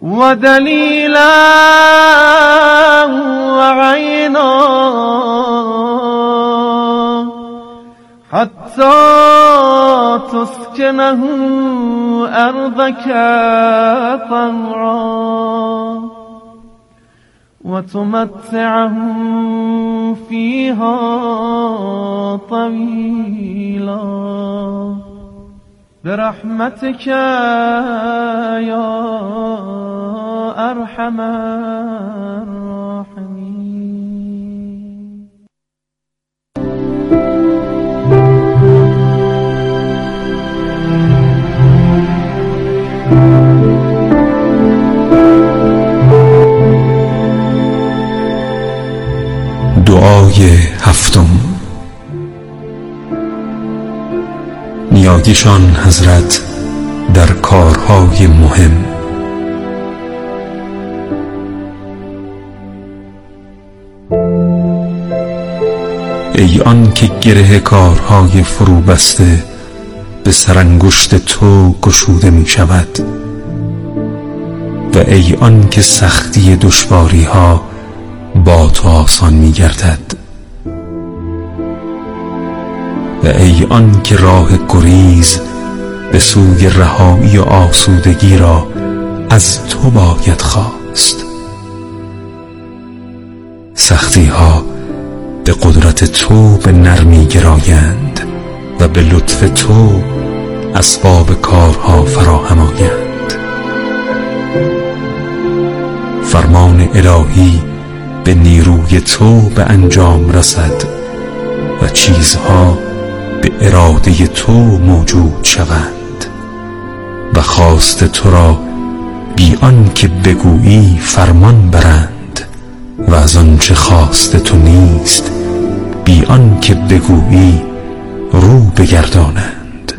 ودليلا وعينا حتى تسكنه أرضك طوعا وتمتعه فيها طويلا برحمتك يا أرحم الراحمين. دعای هفتم. نیایشان حضرت در کارهای مهم. ای آن که گره کارهای فرو بسته به سرانگشت تو گشوده می شود و ای آن که سختی دشواری ها با تو آسان می گردد و ای آن که راه گریز به سوی رهایی و آسودگی را از تو باید خواست. سختی ها به قدرت تو به نرمی گرایند و به لطف تو اسباب کارها فراهم آیند. فرمان الهی به نیروی تو به انجام رسد و چیزها به اراده تو موجود شوند و خواست تو را بی آن که بگویی فرمان برند و از آنچه خواست تو نیست بی آن که بگویی رو بگردانند.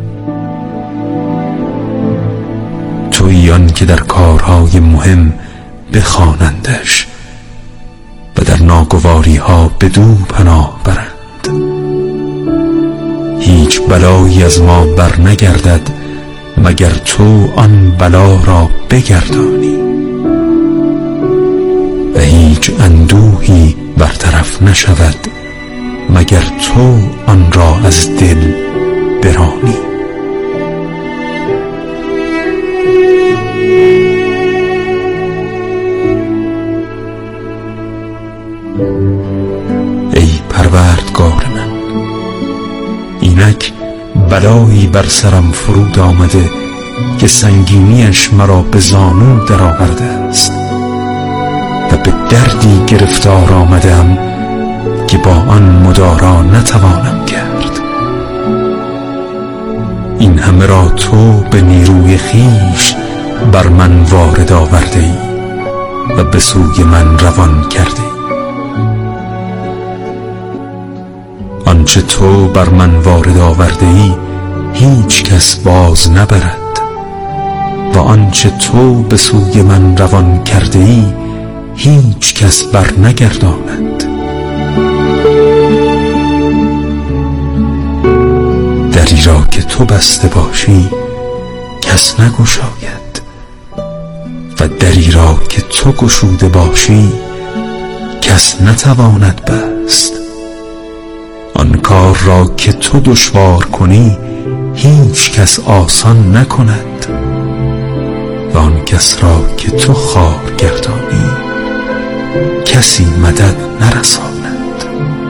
تویی آن که در کارهای مهم بخوانندش و در ناگواری ها بدو پناه برند. هیچ بلایی از ما بر نگردد مگر تو آن بلا را بگردانی و هیچ اندوهی برطرف نشود مگر تو آن را از دل برانی. ای پروردگار من، اینک بلایی بر سرم فرود آمده که سنگینیش مرا به زانو در آورده است و به دردی گرفتار آمدم که با آن مدارا نتوانم کرد. این همه را تو به نیروی خویش بر من وارد آورده ای و به سوی من روان کرده ای. آنچه تو بر من وارد آورده ای هیچ کس باز نبرد و آنچه تو به سوی من روان کرده ای هیچ کس بر نگرداند. دری را که تو بسته باشی کس نگشاید و دری را که تو گشوده باشی کس نتواند بست. آن کار را که تو دشوار کنی هیچ کس آسان نکند و آن کس را که تو خوار گردانی کسی مدد نرساند.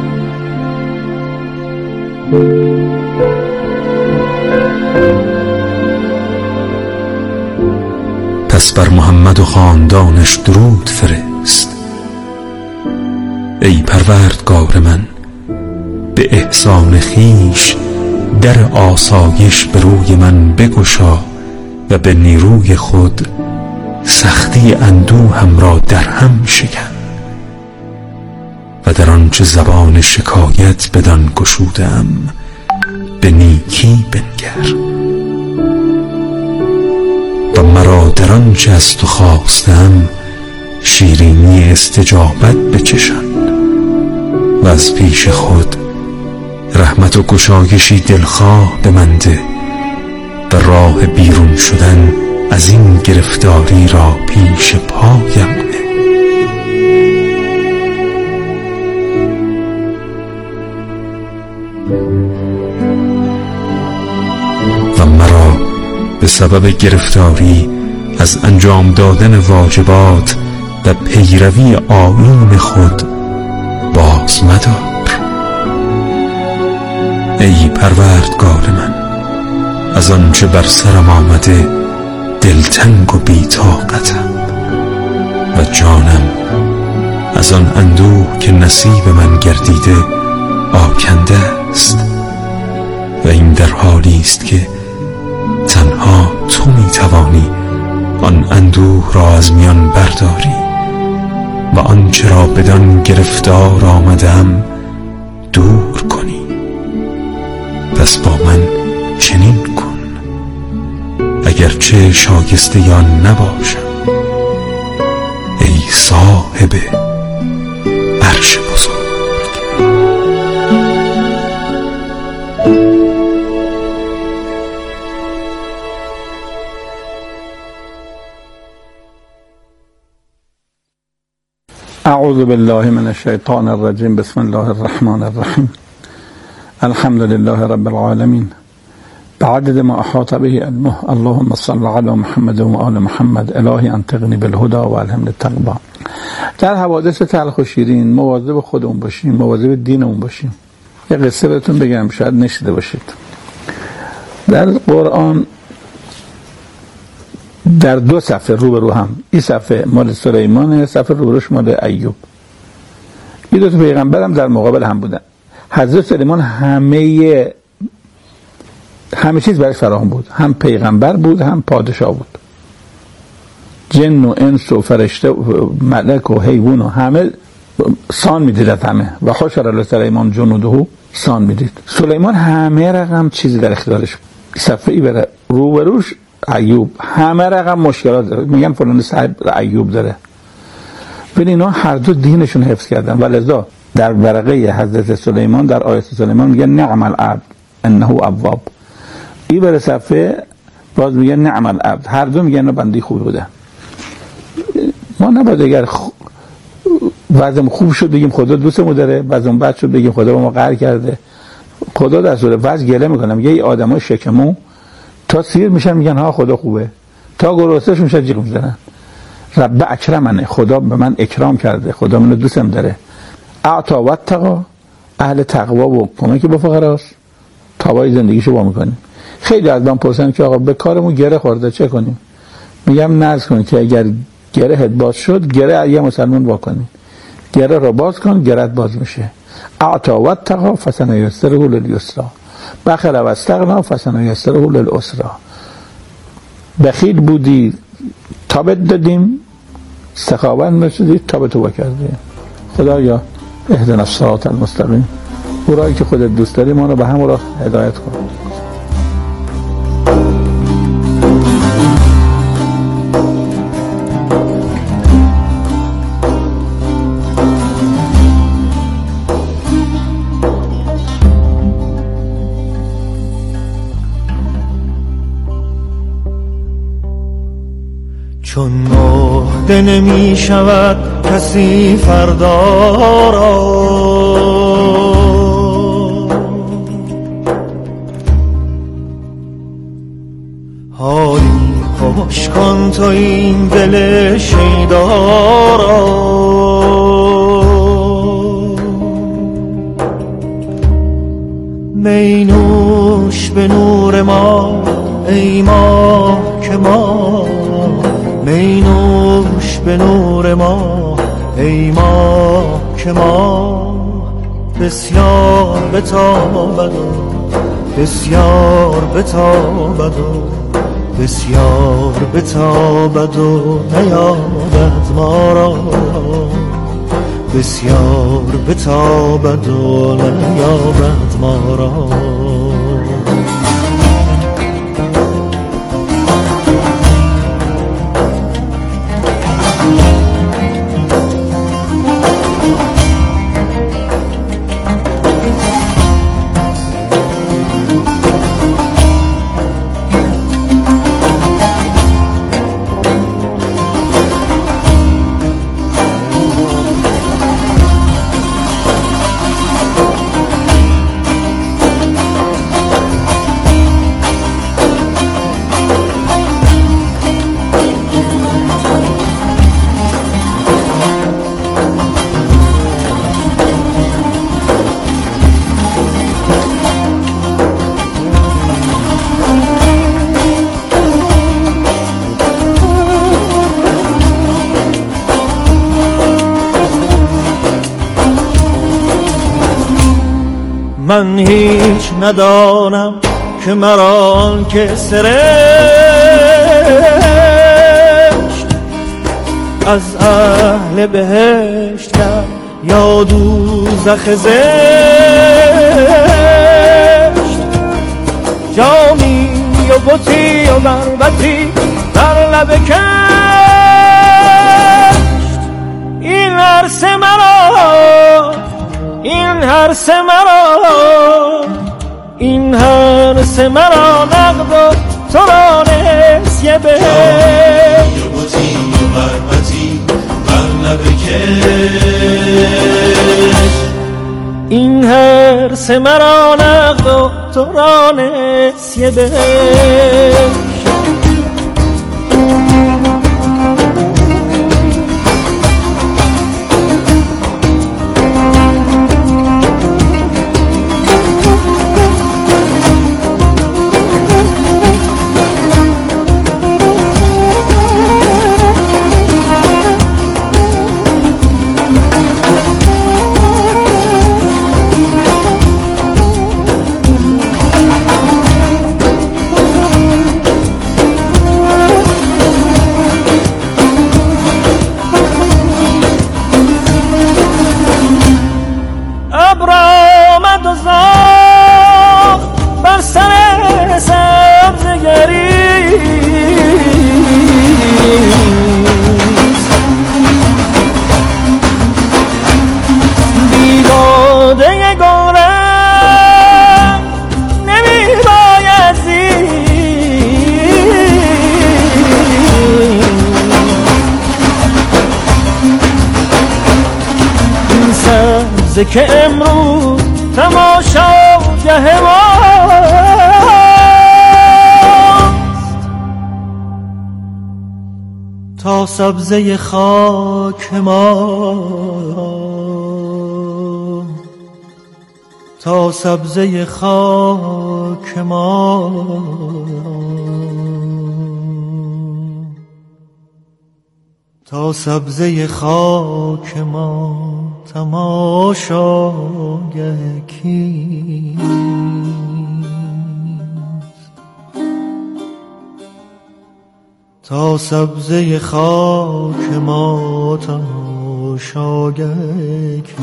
پس بر محمد و خاندانش درود فرست. ای پروردگار من، به احسان خویش در آسایش به روی من بگشا و به نیروی خود سختی اندوهم را در هم شکن و در آنچه زبان شکایت بدان گشودم به نیکی بنگر و مرا در آنچه از تو خواستم شیرینی استجابت بچشان و از پیش خود رحمت و گشایشی دلخواه به من ده و راه بیرون شدن از این گرفتاری را پیش پایم نه. و مرا به سبب گرفتاری از انجام دادن واجبات و پیروی آیین خود باز مدار. ای پروردگار من، از آنچه بر سرم آمده دلتنگ و بی‌طاقتم و جانم از آن اندوه که نصیب من گردیده آکنده است و این در حالی است که تنها تو می‌توانی آن اندوه را از میان برداری و آنچه را بدان گرفتار آمدم دور کنی. پس با من چنین کن، اگرچه شایسته آن نباشم، ای صاحب عرش بزرگ. اعوذ بالله من الشیطان الرجیم. بسم الله الرحمن الرحیم. الحمد لله رب العالمین بعدد ما احاط به علمه. اللهم صل علی محمد و آل محمد. الهی انطقنی بالهدى و الهمنی التقوی. در حوادث تلخ و شیرین مواظب خودمون باشیم، مواظب دینمون باشیم. یه قصه بهتون بگم، شاید نشیده باشید. در قرآن در دو صفحه روبرو هم، این صفحه مال سلیمانه، صفحه روبروش مال ایوب. این دو تا پیغمبر هم در مقابل هم بودن. حضرت سلیمان همه چیز برش فراهم بود، هم پیغمبر بود هم پادشاه بود، جن و انس و فرشته و ملک و حیوان و همه سان میدید از همه. و حشر لسلیمان جنوده سان میدید. سلیمان همه رقم چیزی در اختیارش بود. صفحه‌ای بره روبروش ایوب، همه رقم مشکلات داره. میگن فلان صاحب ایوب داره. ببین اینا هر دو دینشون حفظ کردن. ولذا در ورقه حضرت سلیمان در آیت سلیمان میگن نعم العبد انه اواب. این بر صفحه باز میگن نعم العبد. هر دو میگن بنده خوبی بوده. ما نباید اگر وضعم خوب شد بگیم خدا دوستمون داره، وضعم بد شد بگیم خدا با ما قهر کرده. خدا در صورت وضع گله میکنه. میگه این آدمای شکمو تا سیر میشن میگن ها خدا خوبه، تا گرسنه‌ش میشن جیغ میزنن. رب اکرمنه، خدا به من اکرام کرده، خدا منو دوستم داره. اعطا و اتقا، اهل تقوا و کمک به فقراست. تابای زندگیشو با میکنیم. خیلی از من پرسن که آقا به کارمون گره خورده چه کنیم؟ میگم نذر کن که اگر گرهت باز شد، گره یه مسلمان وا کنی، گره رو باز کن، گرهت باز میشه. اعطا و اتقا فسنیسره للیسرا، بخل و استغنا فسنیسره للعسرا. بخیل بودی تا بهت دادیم، سخاوت نشدی تا به تو کردیم. خدایا اهدنا الصراط المستقیم. او راهی که خودت دوست داری ما رو به همون راه هدایت کن. چون مهده نمی شود کسی فردا را، حالی خوش کن تو این دل شیدا را. می نوش به نور ما ای ماه که ما، می نوش به نور ما ای ماه که ما. بسیار بتابد و بسیار بتابد و بسیار بتابد و نیابد ما را، بسیار بتابد و نیابد ما را. من هیچ ندانم که مرا آن که سرشت از اهل بهشت کرد یا دوزخ زشت. جامی و بطی و بربطی در لب کشت، این هرس مرا، این هرس مرا، این هرس مرا نقد و تو را نسیه بهشت. جامی و بطی و بربطی در لب کشت، این هرس مرا نقد و تو را نسیه بهشت. که امروز تماشاگه ماست، تا سبزه خاک ما، تا سبزه خاک ما، تا سبزه خاک ما تماشاگه کیست. تا سبزه خاک ما تماشاگه کیست.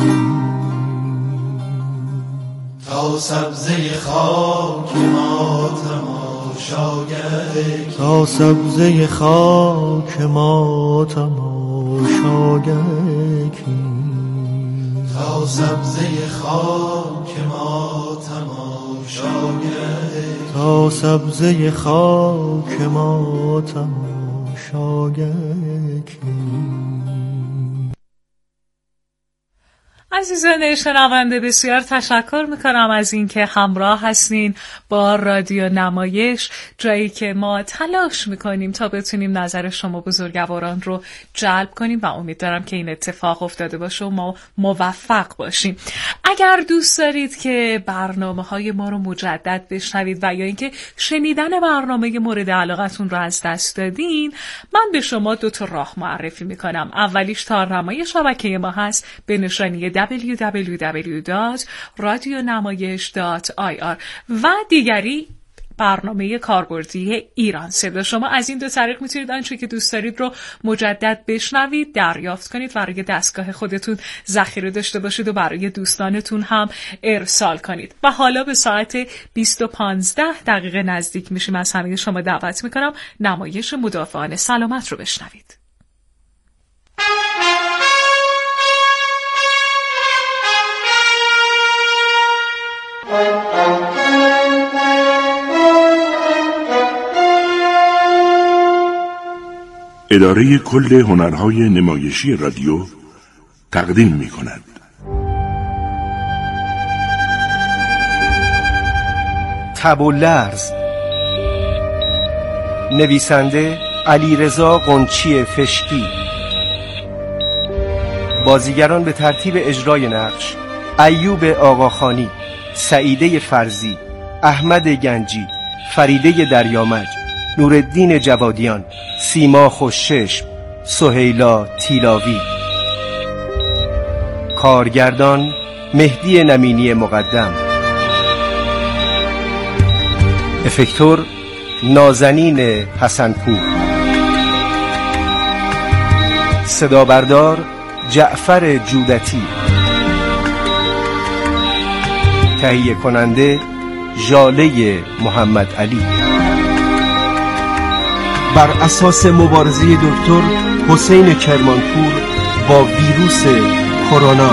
تا سبزه خاک ما تماشاگه کیست. تا سبزه خاک ما تماشاگه کیست. تا سبزه خاک ما تماشاگه، تا سبزه خاک ما تماشاگه کیست. عزیزان شنونده بسیار تشکر میکنم از اینکه همراه هستین با رادیو نمایش، جایی که ما تلاش میکنیم تا بتونیم نظر شما بزرگواران رو جلب کنیم و امیدوارم که این اتفاق افتاده باشه و ما موفق باشیم. اگر دوست دارید که برنامه‌های ما رو مجدد بشنوید و یا اینکه شنیدن برنامه مورد علاقتون رو از دست دادین، من به شما 2 راه معرفی میکنم. اولیش تارنمای شبکه ما هست به نشانی www.radionamayish.ir و دیگری برنامه کاربردی ایران صدا. شما از این 2 طریق میتونید آنچه که دوست دارید رو مجدد بشنوید، دریافت کنید و روی دستگاه خودتون ذخیره داشته باشید و برای دوستانتون هم ارسال کنید. و حالا به ساعت 20:15 نزدیک میشیم. از همه شما دعوت میکنم نمایش مدافعان سلامت رو بشنوید. اداره کل هنرهای نمایشی رادیو تقدیم می کند. تب و لرز، نویسنده علیرضا قنچی فشکی، بازیگران به ترتیب اجرای نقش: ایوب آقاخانی، سعیده فرزی، احمد گنجی، فریده دریامج، نورالدین جوادیان، سیما خوشچشم، سهیلا تیلاوی. کارگردان مهدی نمینی مقدم. افکتور نازنین حسنپور، صدا بردار جعفر جودتی، تهیه کننده ژاله محمد علی. بر اساس مبارزه دکتر حسین کرمانپور با ویروس کرونا.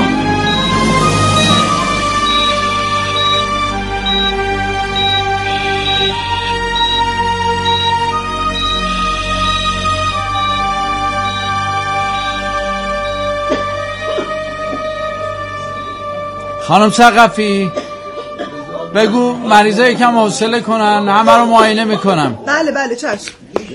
خانم ثقفی بگو مریضا یکم حوصله کنن، همه رو معاینه میکنم. بله چشم.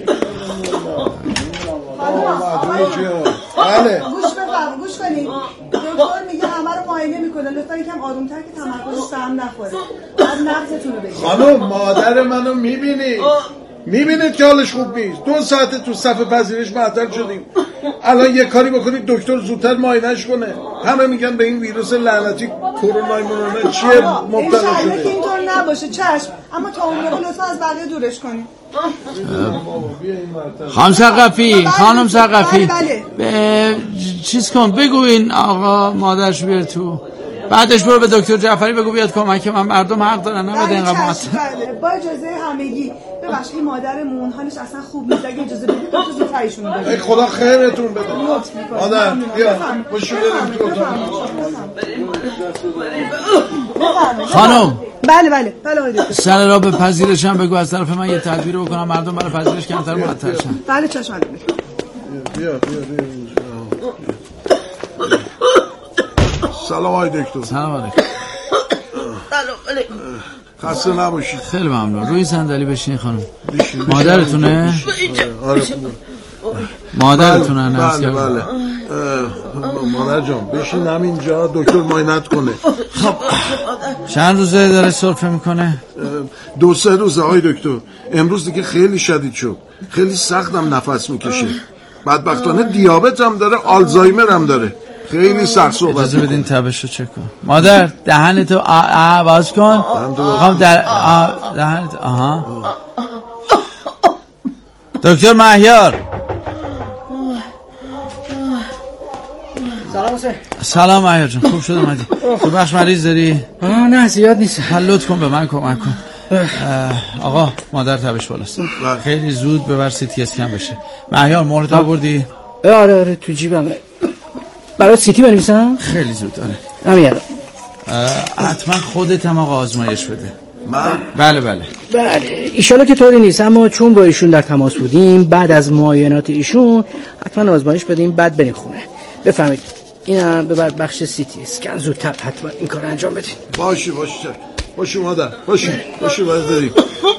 بله گوش کنید. دکتر میگه همه رو معاینه میکنه، لطفا یکم آرومتر که تمرکزش سهم نخوره. بعد نبضتون رو بگیرید. خانم مادر منو میبینید که حالش خوب نیست. 2 ساعته تو صف پذیرش معطل شدیم. الان یه کاری بکنید دکتر زودتر معاینه‌اش کنه. همه میگن به این ویروس لعنتی کرونا چیه مبتلا شده. انشالله که اینطور نباشه. چشم. اما تا اون موقع لطفا از بقیه دورش کنید. خانم ثقفی بله. چیز کن، بگو این آقا مادرش بیار تو، بعدش برو به دکتر جعفری بگو بیاد کمک من. مردم حق دارن نباید اینقدر معطل. با اجازه همگی. ببخشید این مادرمون حالش اصلا خوب نیست، اگه اجازه بدید دکتر زودتر ایشونو ببرید. ای خدا خیرتون بده. مادر بیا باشو بریم تو اتاق. خانم بله آقای دکتر. سر را به پذیرشم بگو از طرف من یه تدبیر بکنم مردم برای پذیرش کمتر معطل شن. بله چشم. بیا سلام آقای دکتر. سلام علیکم. خسته نباشید. خیلی ممنون. روی صندلی بشین خانم. مادرتونه؟ آره. مادرتونه؟ بله. مادر جان بشین همینجا دکتر معاینت کنه. خب چند روزه داره سرفه میکنه؟ 2-3 روزه آقای دکتر. امروز دیگه خیلی شدید شد، خیلی سختم نفس میکشه. بدبختانه دیابت هم داره، آلزایمر هم داره. خیلی سخت صحبت. اجازه بدین تبش رو چک کن. مادر دهنتو باز کن. دهنتو دکتر مهیار. سلام حسین. سلام مهیار جان، خوب شد اومدی. تو بخش مریض داری؟ نه زیاد نیست. لطف کن به من کمک کن. آقا مادر تبش بالاست، خیلی زود ببر CT اسکن بشه. مهیار مهرت آوردی؟ آره تو جیبم. برای CT بنویسم؟ خیلی زود. آره همین حتما خودت هم آقا آزمایش بده. من؟ بله ایشالا که طوری نیست، اما چون با ایشون در تماس بودیم بعد از معاینات ایشون حتما آزمایش بدیم بعد بریم خونه. بفهمید اینا ببر بخش CT اسکن زودتر حتما این کار انجام بدین. باشه مادر باشه باید بریم.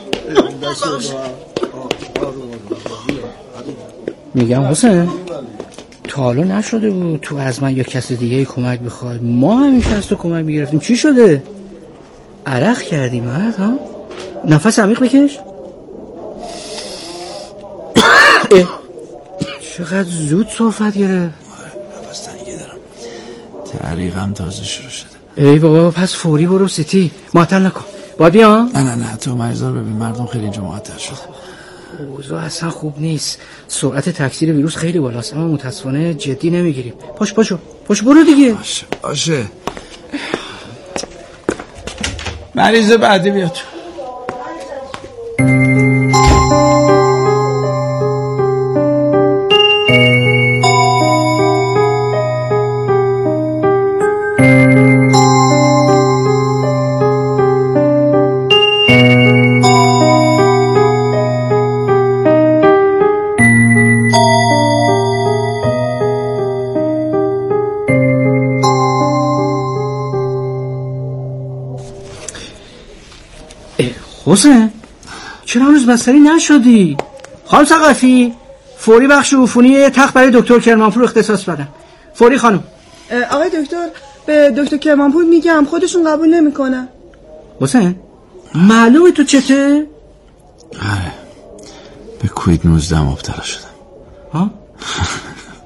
میگم حسین تا حالا نشده بود تو از من یا کسی دیگه کمک بخوای؟ ما همیشه از تو کمک میگرفتیم. چی شده؟ عرق کردی مرد ها؟ نفس عمیق بکش. چقدر زود صحبت گرفت. نفس تنگی دارم، تعریقم تازه شروع شده. ای بابا پس فوری برو CT. معطل نکن. باید بیان؟ نه تو مریضا رو ببین، مردم خیلی اینجا معطل شد. اوضاع اصلا خوب نیست. سرعت تکثیر ویروس خیلی بالاست، اما متاسفانه جدی نمیگیریم. پاش برو دیگه. باشه. مریض بعدی بیاد. حسین چرا هنوز بستری نشدی؟ خانم ثقفی فوری بخش عفونی تخت برای دکتر کرمانپور اختصاص بدن. فوری خانم. آقای دکتر به دکتر کرمانپور میگم خودشون قبول نمیکنن. حسین معلومه تو چته؟ آره به کوید 19 مبتلا شدم. ها؟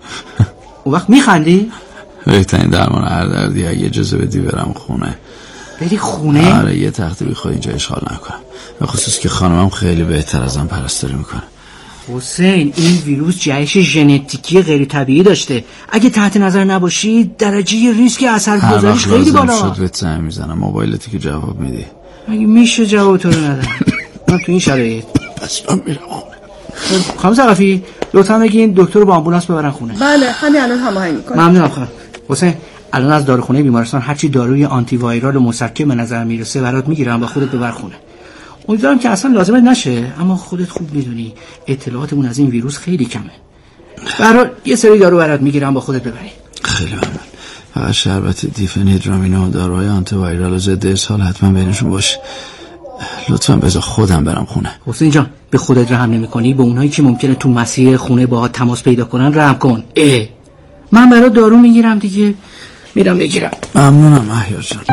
اون وقت میخندی؟ بهترین درمان هر دردی اگه اجازه بدی برم خونه بری خونه؟ آره یه تخته بی خود اینجا اشغال نکنم، به خصوص که خانمم خیلی بهتر ازم پرستاری میکنه. حسین این ویروس جهش ژنتیکی غیر طبیعی داشته، اگه تحت نظر نباشی درجه ریسک اثرگذاریش خیلی بالا. شد بهت زنگ میزنم، موبایلتی که جواب میدی. مگه میشه جواب تو رو ندم؟ من تو این شرایط پس من میرم. خانم ثقفی لطفا بگین دکتر رو با آمبولانس ببرن خونه. بله همین الان هماهنگ میکنم. ممنونم خانم. حسین الان از داروخونه بیمارستان هرچی داروی آنتی وایرال و مسکن به نظر میرسه برات میگیرم و خودت ببر خونه. امیدوارم که اصلا لازمه نشه، اما خودت خوب میدونی اطلاعاتمون از این ویروس خیلی کمه. برای یه سری دارو برات میگیرم با خودت ببری. خیلی ممنون. فقط شربت دیفنهیدرامین و داروهای آنتی وایرال و ضد اسهال حتما بینشون باشه. لطفا بذار خودم برم خونه. حسین جان به خودت رحم نمی‌کنی، به اونایی که ممکنه تو مسیر خونه باهات تماس پیدا کنن رحم کن. من برات دارو میگیرم دیگه، میرم بگیرم. ممنونم مهیار جان.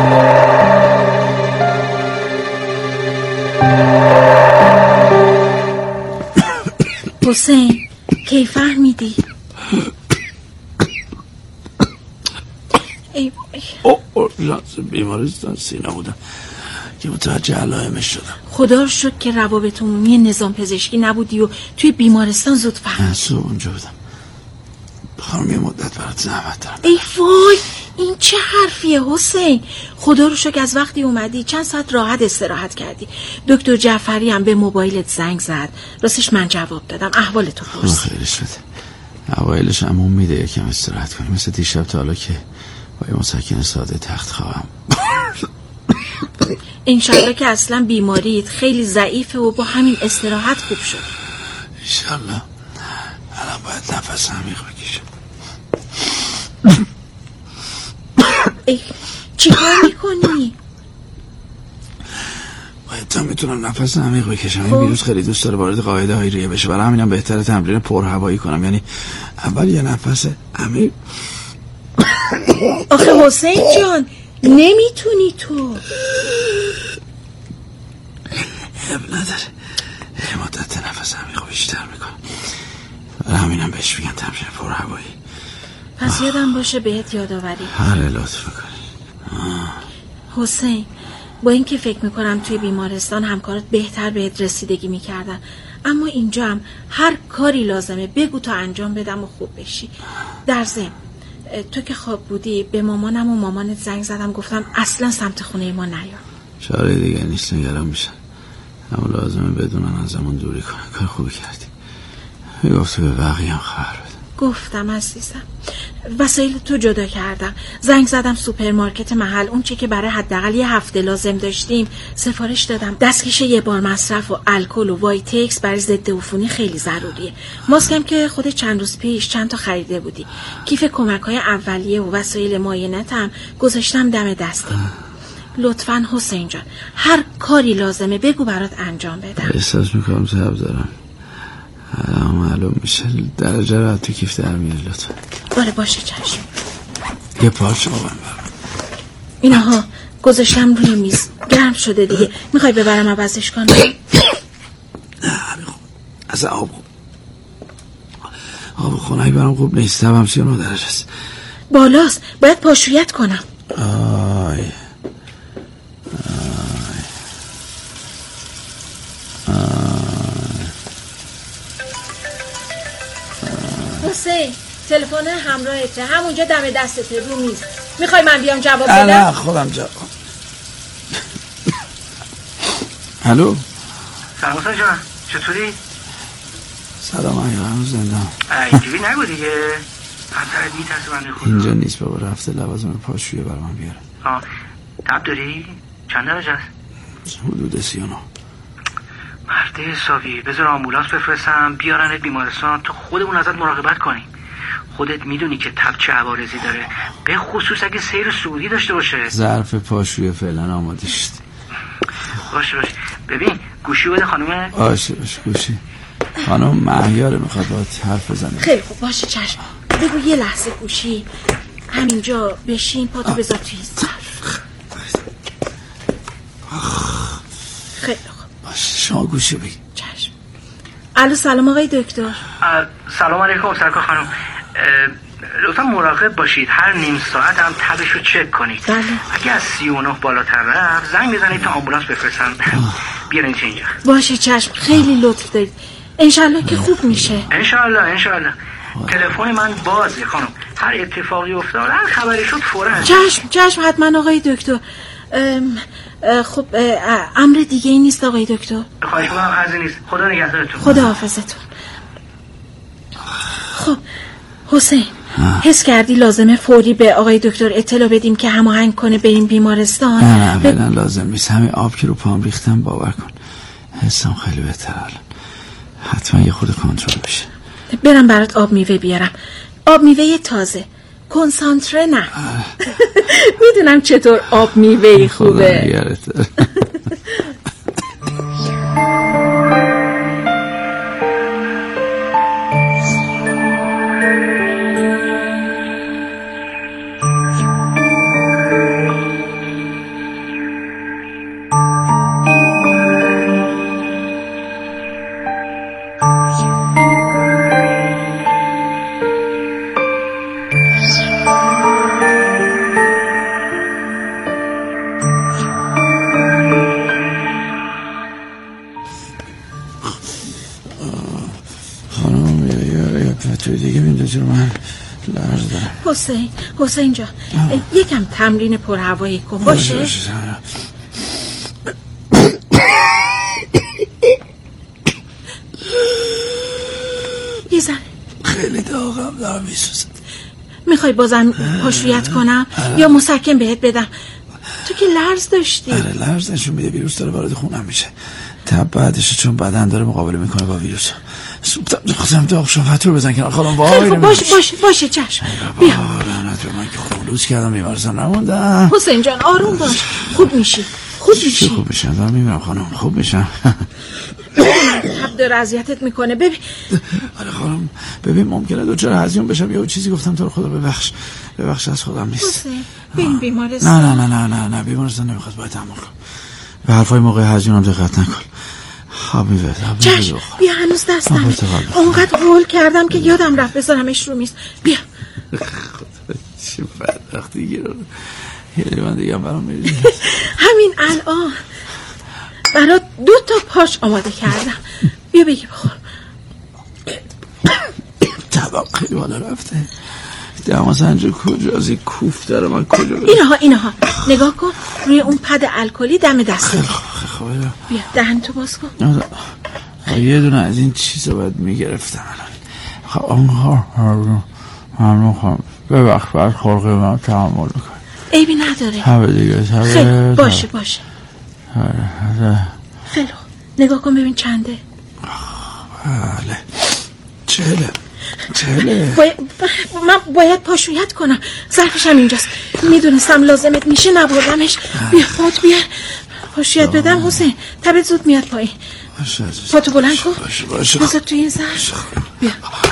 حسین کی فهمیدی؟ لازم بیمارستان سینا بودم که متوجه علائمش شدم. خدا رو شکر که روابط عمومی نظام پزشکی نبودی و توی بیمارستان زود فهمیدی. صبح اونجا بودم. خانم یه مدت برات زحمت دارم. ای وای این چه حرفیه حسین؟ خدا رو شکر از وقتی اومدی چند ساعت راحت استراحت کردی. دکتر جعفری هم به موبایلت زنگ زد، راستش من جواب دادم، احوالتو پرسید. خیلی شده. اوایلش عموم میده یکم استراحت کنی، مثل دیشب تا حالا که با یه مسکن ساده تخت خواهم. انشالله که اصلا بیماریت خیلی ضعیفه و با همین استراحت خوب شد. انشالله. الان باید نفس عمیق بکشم. چی کار میکنی؟ باید تا میتونم نفس عمیق بکشم. این ویروس خیلی دوست داره وارد قاعده های ریه بشه، برای همینم بهتره تمرین پرهوایی کنم، یعنی اول یه نفس عمیق. آخه حسین جان نمیتونی تو. اب نداره، یه مدت نفس عمیق بیشتر میکنم، برای همینم بهش میگن تمرین پرهوایی. پس یادم باشه بهت یادآوری. هره لطف میکنی. حسین با اینکه فکر میکنم توی بیمارستان همکارات بهتر بهت رسیدگی میکردن، اما اینجا هم هر کاری لازمه بگو تا انجام بدم و خوب بشی. در ضمن تو که خواب بودی به مامانم و مامانت زنگ زدم، گفتم اصلا سمت خونه ما نیا. چاره دیگه نیست، نگران میشن، اما لازمه بدونن ازمون دوری کنن. کار خوبی کردی. میگفتی به بقیه هم خبر بده. گفتم عزیزم. وسایل تو جدا کردم، زنگ زدم سوپرمارکت محل، اون چی که برای حداقل یه هفته لازم داشتیم سفارش دادم. دستکش یه بار مصرف و الکل و وایتکس برای ضد عفونی خیلی ضروریه. ماسکم که خود چند روز پیش چند تا خریده بودی. کیف کمک‌های اولیه و وسایل معاینتم گذاشتم دم دسته. لطفاً حسین جان هر کاری لازمه بگو برات انجام بدم. احساس میکنم تب دارم، معلوم میشه درجه رو تو کیف در میاری لطفا. بله باشه چشم. یه پارچه آبم برم. اینها گذاشتم روی میز، گرم شده دیگه. میخوای ببرم عوضش کنم؟ نه خوب. اصلا آب خونهی برام خوب نیست، تبم 39 درجه است. بالاست، باید پاشویت کنم. حسین تلفن همراهته، همونجا دم دستته رو میز. میخوای من بیام جواب بدم؟ نه خودم جواب. الو سلام حسین جان، چطوری؟ سلام علیکم. هنوز زندم. اینجوری نگو دیگه، همسرت میترسه بنده خدا. اینجا نیست بابا، رفته لوازم پاشویه برای من بیاره. تب داری؟ چند درجه است؟ حدود 39. مرد حسابی، بذار آمبولانس بفرستم بیارنت بیمارستان، تو خودمون ازت مراقبت کنیم. خودت میدونی که تب چه عوارضی داره، به خصوص اگه سیر سعودی داشته باشه. ظرف پاشویه فعلا آماده شد. باشه ببین گوشی بده خانومه. باشه گوشی. خانم مهیاره میخواد باید حرف بزنه. خیلی خوب باشه چشم. بگو یه لحظه گوشی همینجا بشین، پاتو بذار توی ظرف. خیلی خوب باشه شما گوشی بگی. چشم. الو سلام آقای دکتر. سلام علیکم سرکار خانم. لطفا مراقب باشید، هر نیم ساعت هم تبشو چک کنید. بله. اگه از 39 بالاتر رفت زنگ بزنید تا آمبولانس بفرستن بیارین اینجا. باشه چشم، خیلی لطف دارید. انشالله که خوب میشه. انشالله. تلفن من بازه خانم، هر اتفاقی افتاد هر خبری شد فوراً. چشم حتما آقای دکتر. خب امر دیگه ای نیست آقای دکتر؟ خواهش می‌کنم عرضی نیست. خدا نگهدارتون. خدا حافظتون. خب حسین، حس کردی لازمه فوری به آقای دکتر اطلاع بدیم که هماهنگ کنه بریم بیمارستان؟ نه فعلا لازم نیست. همین آب که رو پام ریختم باور کن حسم خیلی بهتره الان. حتما یه خود کنترل بشه. برم برات آب میوه بیارم. آب میوه تازه، کنسانتره نه. میدونم چطور آب میوه خوبه. دیگه میندازی رو من لرز دارم. حسین جان یکم تمرین پرهوایی کن باشه. یه ذره خیلی داغم دارم میسوزم. میخوای بازم پاشویت کنم یا مسکن بهت بدم؟ تو که لرز داشتی. آره لرز نشون میده ویروس داره وارد خونم میشه. تب بعدش چون بدن داره مقابله میکنه با ویروس. سوپ خودم داغ شدم. فتور بزن کنار خالم. وای باشه چشم. بیا. لعنت به من که خودم لوس کردم بیمارستان نموندم. حسین جان آروم باش. خوب میشی. خوب میشم. دارم میبینم خانم خوب میشم. تب داره اذیتت میکنه. ببین. آره خانم ببین ممکنه دوچار هزیون بشم یا چیزی گفتم تو رو خدا ببخش از خودم نیست. حسین بریم بیمارستان. نه بیمارستان نمیخواد باید تحمل کن. به حرفای موقع هزیونم دقت نکن. خواب میبرد. چشم بیا هنوز دستم اونقدر هول کردم که یادم رفت بذارمش رو میز. بیا. چه بدبختی گیرم. یه من دیگه برام میریم. همین الان برات 2 پاش آماده کردم. بیا بگی بخور. طبق خیلی بالا رفته. دماسنج کجاست؟ کوف داره من کجا برم؟ اینها نگاه کن روی اون پد الکلی دم دسته. خب بیا دهن تو باز کن. یه دونه از این چیزا باید میگرفتم الان. ممنون خواهم ببخش باید خلقی من تحمل میکنم. عیبی نداره. همه دیگه خیلی باشه خیلی نگاه کن ببین چنده. بله 40. من باید پاشویت کنم. ظرفش هم اینجاست. میدونستم لازمت میشه نبردمش. بیا پات بیار پاشویت بدم. حسین تبت زود میاد پایین. پاتو بلند کن. باشه بذار توی این ظرف. بیا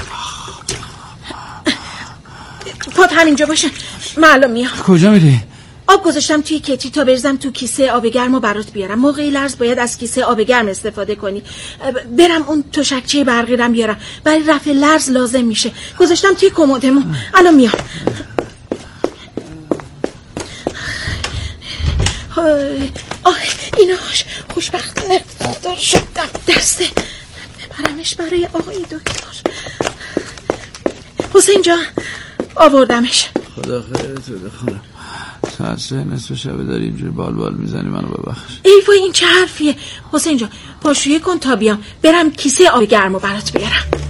پات همینجا باشه. من الان میام. کجا میری؟ آب گذاشتم توی کتری تا بریزم تو کیسه آب گرم و برات بیارم. موقعی لرز باید از کیسه آب گرم استفاده کنی. برم اون تشکچه برقی رم بیارم. برای رفع لرز لازم میشه. گذاشتم توی کمدمون. الان میام. ایناش خوشبختانه دار شدم دسته. ببرمش برای آقای دکتر. حسین جان آوردمش. خدا خیرت بده خانم. ساعت 3 نصف شب داری اینجوری بال میزنی منو ببخش. ای وای این چه حرفیه؟ حسین جان پاشویه کن تا بیام برم کیسه آب گرمو برات بیارم.